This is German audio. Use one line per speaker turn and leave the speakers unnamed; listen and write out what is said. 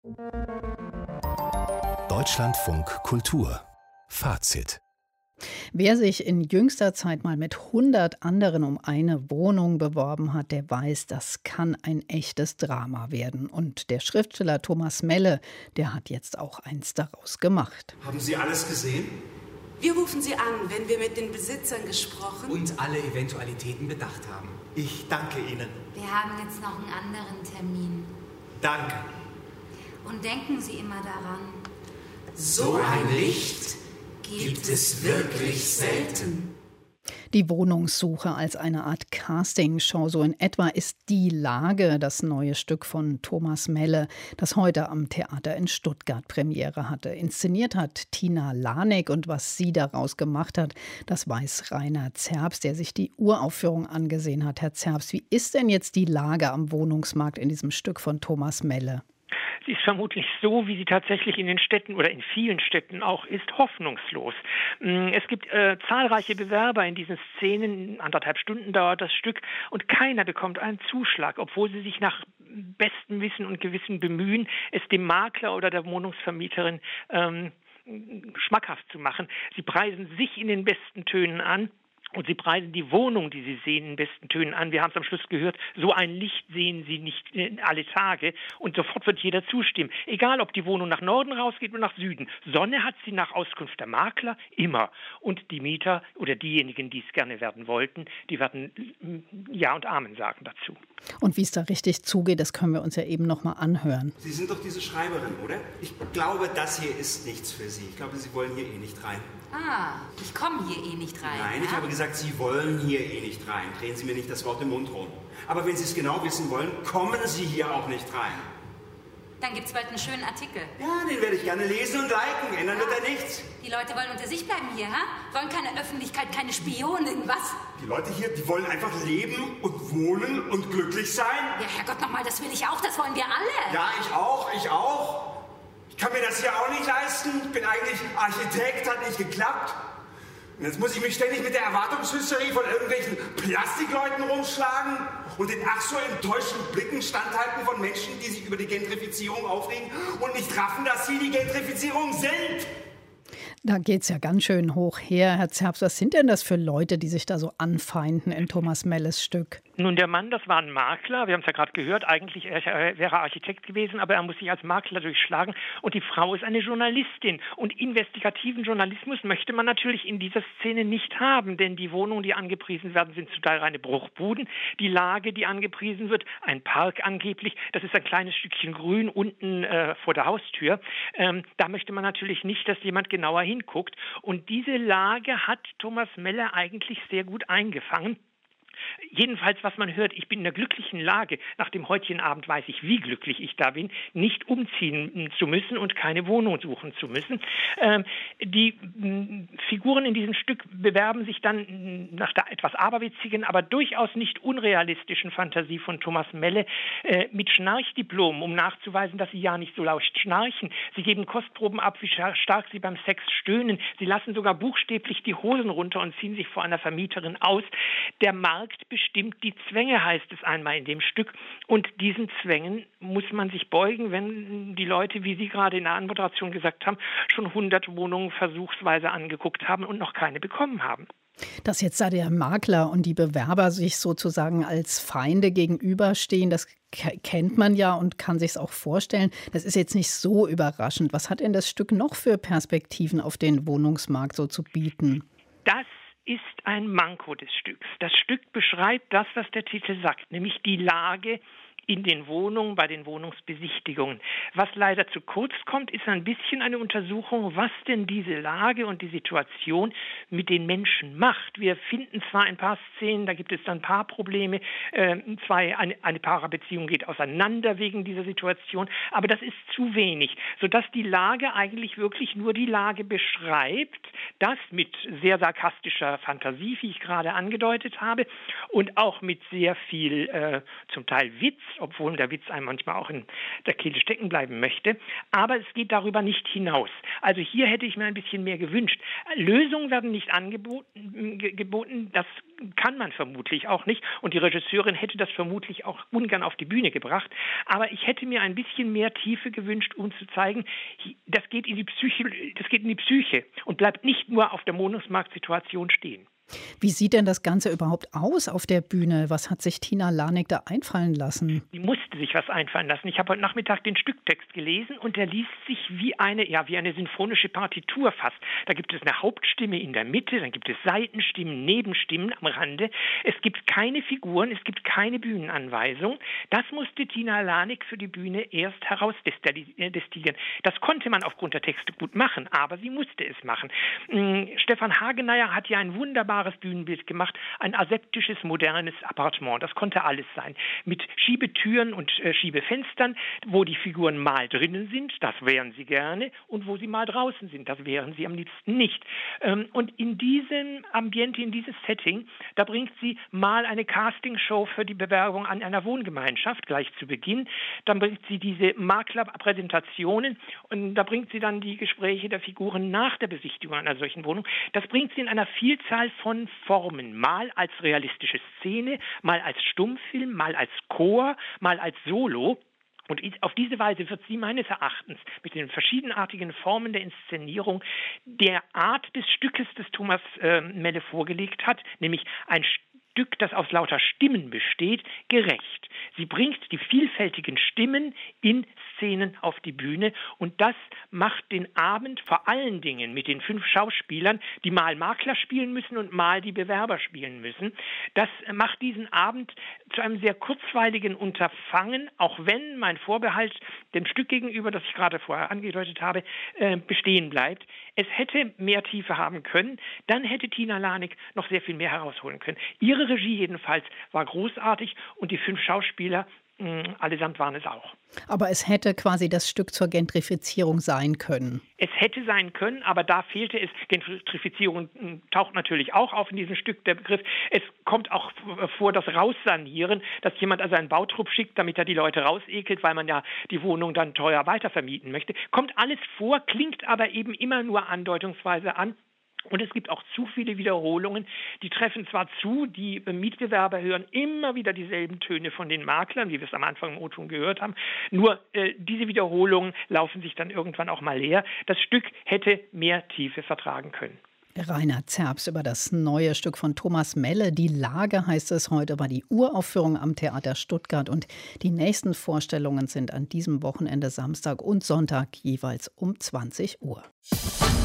Deutschlandfunk Kultur Fazit.
Wer sich in jüngster Zeit mal mit 100 anderen um eine Wohnung beworben hat, der weiß, das kann ein echtes Drama werden. Und der Schriftsteller Thomas Melle, der hat jetzt auch eins daraus gemacht.
Haben Sie alles gesehen?
Wir rufen Sie an, wenn wir mit den Besitzern gesprochen
Und alle Eventualitäten bedacht haben. Ich danke Ihnen.
Wir haben jetzt noch einen anderen Termin.
Danke.
Und denken Sie immer daran,
so ein Licht gibt es wirklich selten.
Die Wohnungssuche als eine Art Castingshow, so in etwa ist Die Lage, das neue Stück von Thomas Melle, das heute am Theater in Stuttgart Premiere hatte. Inszeniert hat Tina Lanek und was sie daraus gemacht hat, das weiß Rainer Zerbst, der sich die Uraufführung angesehen hat. Herr Zerbst, wie ist denn jetzt die Lage am Wohnungsmarkt in diesem Stück von Thomas Melle?
Sie ist vermutlich so, wie sie tatsächlich in den Städten oder in vielen Städten auch ist, hoffnungslos. Es gibt zahlreiche Bewerber in diesen Szenen, 1,5 Stunden dauert das Stück und keiner bekommt einen Zuschlag, obwohl sie sich nach bestem Wissen und Gewissen bemühen, es dem Makler oder der Wohnungsvermieterin schmackhaft zu machen. Sie preisen sich in den besten Tönen an. Und sie preisen die Wohnung, die sie sehen, in besten Tönen an. Wir haben es am Schluss gehört, so ein Licht sehen sie nicht alle Tage. Und sofort wird jeder zustimmen. Egal, ob die Wohnung nach Norden rausgeht oder nach Süden. Sonne hat sie nach Auskunft der Makler immer. Und die Mieter oder diejenigen, die es gerne werden wollten, die werden Ja und Amen sagen dazu.
Und wie es da richtig zugeht, das können wir uns ja eben noch mal anhören.
Sie sind doch diese Schreiberin, oder? Ich glaube, das hier ist nichts für Sie. Ich glaube, Sie wollen hier eh nicht rein.
ah, ich komme hier eh nicht rein.
Nein,
ja?
ich habe gesagt, Sie wollen hier eh nicht rein. Drehen Sie mir nicht das Wort im Mund rum. Aber wenn Sie es genau wissen wollen, kommen Sie hier auch nicht rein.
Dann gibt's bald einen schönen Artikel.
Ja, den werde ich gerne lesen und liken. Ändern wird er nichts.
Die Leute wollen unter sich bleiben hier, ha? Wollen keine Öffentlichkeit, keine Spionin, was?
Die Leute hier, die wollen einfach leben und wohnen und glücklich sein.
Ja, Herrgott, nochmal, das will ich auch, das wollen wir alle.
Ja, ich auch. Ich kann mir das hier auch nicht leisten. Ich bin eigentlich Architekt, hat nicht geklappt. Und jetzt muss ich mich ständig mit der Erwartungshysterie von irgendwelchen Plastikleuten rumschlagen und den ach so enttäuschten Blicken standhalten von Menschen, die sich über die Gentrifizierung aufregen und nicht raffen, dass sie die Gentrifizierung sind.
Da geht's ja ganz schön hoch her. Herr Zerbst, was sind denn das für Leute, die sich da so anfeinden in Thomas Melles Stück?
Nun, der Mann, das war ein Makler, wir haben es ja gerade gehört, eigentlich wäre er Architekt gewesen, aber er muss sich als Makler durchschlagen und die Frau ist eine Journalistin und investigativen Journalismus möchte man natürlich in dieser Szene nicht haben, denn die Wohnungen, die angepriesen werden, sind zum Teil reine Bruchbuden, die Lage, die angepriesen wird, ein Park angeblich, das ist ein kleines Stückchen Grün unten vor der Haustür, da möchte man natürlich nicht, dass jemand genauer hinguckt und diese Lage hat Thomas Melle eigentlich sehr gut eingefangen. Jedenfalls, was man hört, ich bin in einer glücklichen Lage, nach dem heutigen Abend weiß ich, wie glücklich ich da bin, nicht umziehen zu müssen und keine Wohnung suchen zu müssen. Die Figuren in diesem Stück bewerben sich dann nach der etwas aberwitzigen, aber durchaus nicht unrealistischen Fantasie von Thomas Melle mit Schnarchdiplomen, um nachzuweisen, dass sie ja nicht so laut schnarchen. Sie geben Kostproben ab, wie stark sie beim Sex stöhnen. Sie lassen sogar buchstäblich die Hosen runter und ziehen sich vor einer Vermieterin aus. Der Markt bestimmt die Zwänge, heißt es einmal in dem Stück. Und diesen Zwängen muss man sich beugen, wenn die Leute, wie Sie gerade in der Anmoderation gesagt haben, schon 100 Wohnungen versuchsweise angeguckt haben und noch keine bekommen haben.
Dass jetzt da der Makler und die Bewerber sich sozusagen als Feinde gegenüberstehen, das kennt man ja und kann sich es auch vorstellen. Das ist jetzt nicht so überraschend. Was hat denn das Stück noch für Perspektiven auf den Wohnungsmarkt so zu bieten?
Das ist ein Manko des Stücks. Das Stück beschreibt das, was der Titel sagt, nämlich die Lage in den Wohnungen, bei den Wohnungsbesichtigungen. Was leider zu kurz kommt, ist ein bisschen eine Untersuchung, was denn diese Lage und die Situation mit den Menschen macht. Wir finden zwar ein paar Szenen, da gibt es dann Paarprobleme, eine Paarbeziehung geht auseinander wegen dieser Situation, aber das ist zu wenig, sodass die Lage eigentlich wirklich nur die Lage beschreibt, das mit sehr sarkastischer Fantasie, wie ich gerade angedeutet habe, und auch mit sehr viel zum Teil Witz, obwohl der Witz einem manchmal auch in der Kehle stecken bleiben möchte. Aber es geht darüber nicht hinaus. Also hier hätte ich mir ein bisschen mehr gewünscht. Lösungen werden nicht geboten, das kann man vermutlich auch nicht. Und die Regisseurin hätte das vermutlich auch ungern auf die Bühne gebracht. Aber ich hätte mir ein bisschen mehr Tiefe gewünscht, um zu zeigen, das geht in die Psyche und bleibt nicht nur auf der Wohnungsmarktsituation stehen.
Wie sieht denn das Ganze überhaupt aus auf der Bühne? Was hat sich Tina Lanik da einfallen lassen?
Die musste sich was einfallen lassen. Ich habe heute Nachmittag den Stücktext gelesen und der liest sich wie eine sinfonische Partitur fast. Da gibt es eine Hauptstimme in der Mitte, dann gibt es Seitenstimmen, Nebenstimmen am Rande. Es gibt keine Figuren, es gibt keine Bühnenanweisung. Das musste Tina Lanik für die Bühne erst herausdestillieren. Das konnte man aufgrund der Texte gut machen, aber sie musste es machen. Stefan Hageneyer hat ja ein wunderbares Bühnenbild gemacht, ein aseptisches, modernes Appartement. Das konnte alles sein. Mit Schiebetüren und Schiebefenstern, wo die Figuren mal drinnen sind, das wären sie gerne, und wo sie mal draußen sind, das wären sie am liebsten nicht. Und in diesem Ambiente, in dieses Setting, da bringt sie mal eine Castingshow für die Bewerbung an einer Wohngemeinschaft gleich zu Beginn. Dann bringt sie diese Maklerpräsentationen und da bringt sie dann die Gespräche der Figuren nach der Besichtigung einer solchen Wohnung. Das bringt sie in einer Vielzahl von Formen, mal als realistische Szene, mal als Stummfilm, mal als Chor, mal als Solo. Und auf diese Weise wird sie meines Erachtens mit den verschiedenartigen Formen der Inszenierung der Art des Stückes, das Thomas Melle vorgelegt hat, nämlich ein Stück, das aus lauter Stimmen besteht, gerecht. Sie bringt die vielfältigen Stimmen in Szenen auf die Bühne und das macht den Abend vor allen Dingen mit den 5 Schauspielern, die mal Makler spielen müssen und mal die Bewerber spielen müssen. Das macht diesen Abend zu einem sehr kurzweiligen Unterfangen, auch wenn mein Vorbehalt dem Stück gegenüber, das ich gerade vorher angedeutet habe, bestehen bleibt. Es hätte mehr Tiefe haben können, dann hätte Tina Lanik noch sehr viel mehr herausholen können. Ihre Regie jedenfalls war großartig und die 5 Schauspieler allesamt waren es auch.
Aber es hätte quasi das Stück zur Gentrifizierung sein können.
Es hätte sein können, aber da fehlte es. Gentrifizierung taucht natürlich auch auf in diesem Stück, der Begriff. Es kommt auch vor, das Raussanieren, dass jemand also einen Bautrupp schickt, damit er die Leute rausekelt, weil man ja die Wohnung dann teuer weitervermieten möchte. Kommt alles vor, klingt aber eben immer nur andeutungsweise an. Und es gibt auch zu viele Wiederholungen, die treffen zwar zu, die Mietbewerber hören immer wieder dieselben Töne von den Maklern, wie wir es am Anfang im O-Ton gehört haben, nur diese Wiederholungen laufen sich dann irgendwann auch mal leer. Das Stück hätte mehr Tiefe vertragen können.
Rainer Zerbst über das neue Stück von Thomas Melle. Die Lage heißt es heute, war die Uraufführung am Theater Stuttgart. Und die nächsten Vorstellungen sind an diesem Wochenende Samstag und Sonntag jeweils um 20 Uhr.